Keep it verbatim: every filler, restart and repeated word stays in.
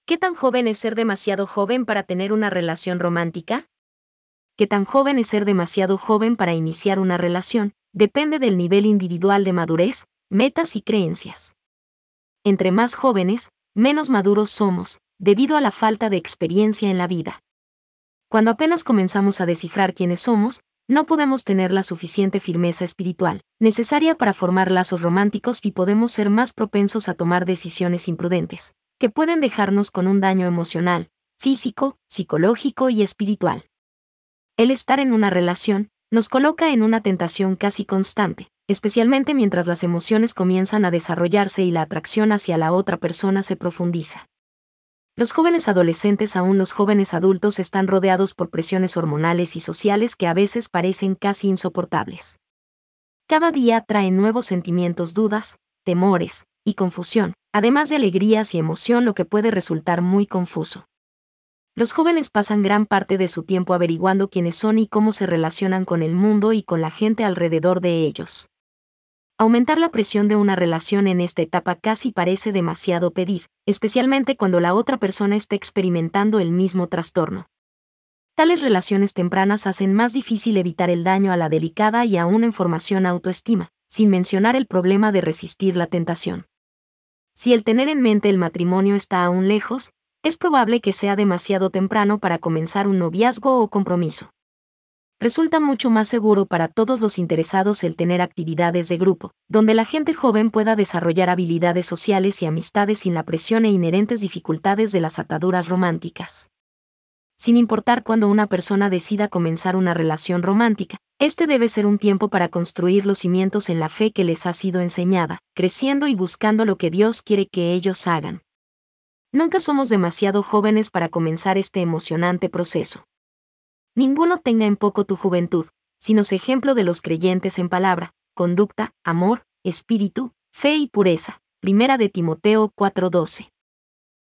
¿Qué tan joven es ser demasiado joven para tener una relación romántica? ¿Qué tan joven es ser demasiado joven para iniciar una relación? Depende del nivel individual de madurez, metas y creencias. Entre más jóvenes, menos maduros somos, debido a la falta de experiencia en la vida. Cuando apenas comenzamos a descifrar quiénes somos, no podemos tener la suficiente firmeza espiritual necesaria para formar lazos románticos y podemos ser más propensos a tomar decisiones imprudentes, que pueden dejarnos con un daño emocional, físico, psicológico y espiritual. El estar en una relación nos coloca en una tentación casi constante, especialmente mientras las emociones comienzan a desarrollarse y la atracción hacia la otra persona se profundiza. Los jóvenes adolescentes, aún los jóvenes adultos, están rodeados por presiones hormonales y sociales que a veces parecen casi insoportables. Cada día trae nuevos sentimientos, dudas, temores y confusión, además de alegrías y emoción, lo que puede resultar muy confuso. Los jóvenes pasan gran parte de su tiempo averiguando quiénes son y cómo se relacionan con el mundo y con la gente alrededor de ellos. Aumentar la presión de una relación en esta etapa casi parece demasiado pedir, especialmente cuando la otra persona está experimentando el mismo trastorno. Tales relaciones tempranas hacen más difícil evitar el daño a la delicada y aún en formación autoestima, sin mencionar el problema de resistir la tentación. Si el tener en mente el matrimonio está aún lejos, es probable que sea demasiado temprano para comenzar un noviazgo o compromiso. Resulta mucho más seguro para todos los interesados el tener actividades de grupo, donde la gente joven pueda desarrollar habilidades sociales y amistades sin la presión e inherentes dificultades de las ataduras románticas. Sin importar cuándo una persona decida comenzar una relación romántica, este debe ser un tiempo para construir los cimientos en la fe que les ha sido enseñada, creciendo y buscando lo que Dios quiere que ellos hagan. Nunca somos demasiado jóvenes para comenzar este emocionante proceso. Ninguno tenga en poco tu juventud, sino sé ejemplo de los creyentes en palabra, conducta, amor, espíritu, fe y pureza. Primera de Timoteo cuatro doce.